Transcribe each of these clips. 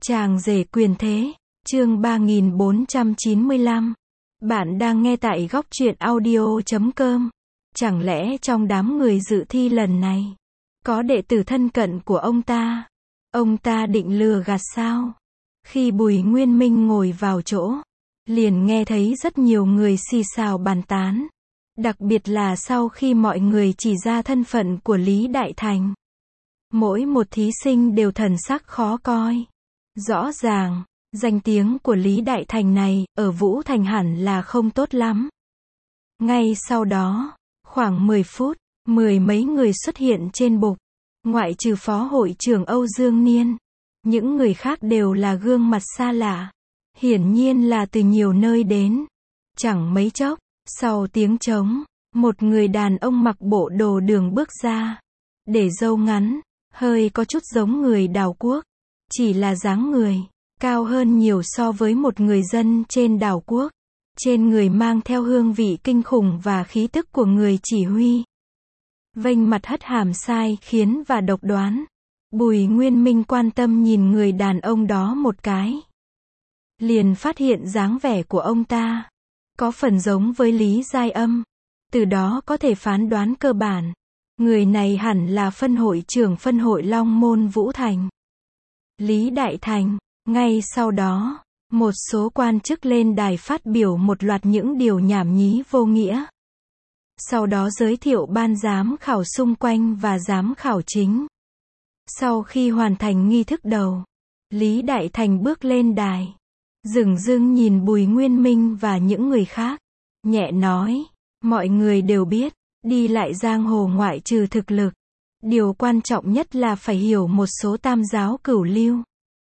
Chàng rể quyền thế, chương 3495. Bạn đang nghe tại góc truyện audio.com. Chẳng lẽ trong đám người dự thi lần này, có đệ tử thân cận của ông ta? Ông ta định lừa gạt sao? Khi Bùi Nguyên Minh ngồi vào chỗ, liền nghe thấy rất nhiều người xì xào bàn tán. Đặc biệt là sau khi mọi người chỉ ra thân phận của Lý Đại Thành. Mỗi một thí sinh đều thần sắc khó coi. Rõ ràng, danh tiếng của Lý Đại Thành này, ở Vũ Thành hẳn là không tốt lắm. Ngay sau đó, khoảng 10 phút, mười mấy người xuất hiện trên bục. Ngoại trừ Phó Hội trưởng Âu Dương Niên. Những người khác đều là gương mặt xa lạ. Hiển nhiên là từ nhiều nơi đến. Chẳng mấy chốc, sau tiếng trống, một người đàn ông mặc bộ đồ đường bước ra. Để râu ngắn, hơi có chút giống người đảo quốc. Chỉ là dáng người, cao hơn nhiều so với một người dân trên đảo quốc. Trên người mang theo hương vị kinh khủng và khí tức của người chỉ huy. Vênh mặt hất hàm sai khiến và độc đoán. Bùi Nguyên Minh quan tâm nhìn người đàn ông đó một cái. Liền phát hiện dáng vẻ của ông ta có phần giống với Lý Giai Âm. Từ đó có thể phán đoán cơ bản. Người này hẳn là phân hội trưởng phân hội Long Môn Vũ Thành. Lý Đại Thành. Ngay sau đó, một số quan chức lên đài phát biểu một loạt những điều nhảm nhí vô nghĩa. Sau đó giới thiệu ban giám khảo xung quanh và giám khảo chính. Sau khi hoàn thành nghi thức đầu, Lý Đại Thành bước lên đài. Dửng dưng nhìn Bùi Nguyên Minh và những người khác. Nhẹ nói, mọi người đều biết, đi lại giang hồ ngoại trừ thực lực. Điều quan trọng nhất là phải hiểu một số tam giáo cửu lưu.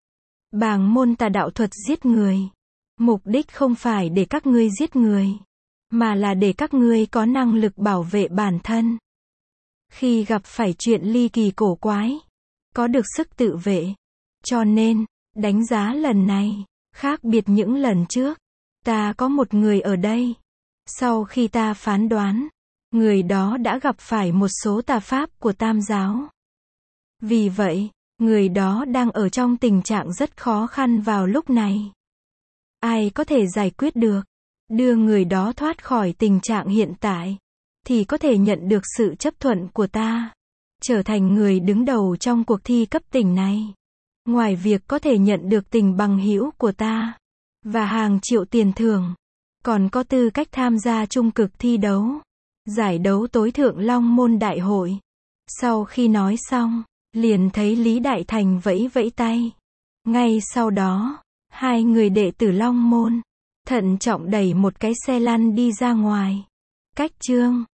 Bàng môn tà đạo thuật giết người. Mục đích không phải để các ngươi giết người, mà là để các ngươi có năng lực bảo vệ bản thân. Khi gặp phải chuyện ly kỳ cổ quái, có được sức tự vệ. Cho nên, đánh giá lần này, khác biệt những lần trước. Ta có một người ở đây. Sau khi ta phán đoán, người đó đã gặp phải một số tà pháp của tam giáo. Vì vậy, người đó đang ở trong tình trạng rất khó khăn vào lúc này. Ai có thể giải quyết được, đưa người đó thoát khỏi tình trạng hiện tại, thì có thể nhận được sự chấp thuận của ta, trở thành người đứng đầu trong cuộc thi cấp tỉnh này. Ngoài việc có thể nhận được tình bằng hữu của ta, và hàng triệu tiền thưởng, còn có tư cách tham gia trung cực thi đấu, giải đấu tối thượng Long Môn Đại hội. Sau khi nói xong, liền thấy Lý Đại Thành vẫy vẫy tay. Ngay sau đó, hai người đệ tử Long Môn thận trọng đẩy một cái xe lăn đi ra ngoài. Cách chương